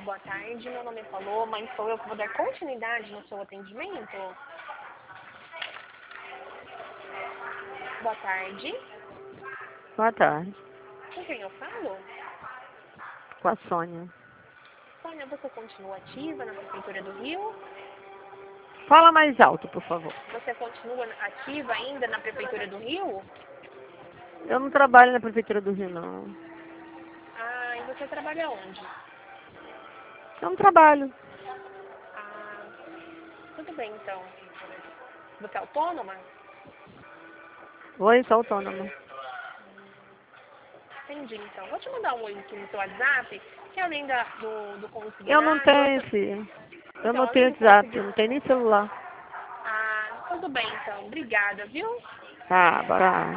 Boa tarde, meu nome é Paloma e sou eu que vou dar continuidade no seu atendimento. Boa tarde. Boa tarde. Com quem eu falo? Com a Sônia. Sônia, você continua ativa na Prefeitura do Rio? Fala mais alto, por favor. Você continua ativa ainda na Prefeitura do Rio? Eu não trabalho na Prefeitura do Rio, não. Ah, e você trabalha onde? Eu não trabalho. Ah, tudo bem então. Você é autônoma? Oi, sou autônoma. Entendi então. Vou te mandar um link no seu WhatsApp, que além do Eu não consignado, tenho esse... Eu então, não além tenho do WhatsApp, eu consignado. não tenho nem celular. Ah, tudo bem então. Obrigada, viu? Tá, bora.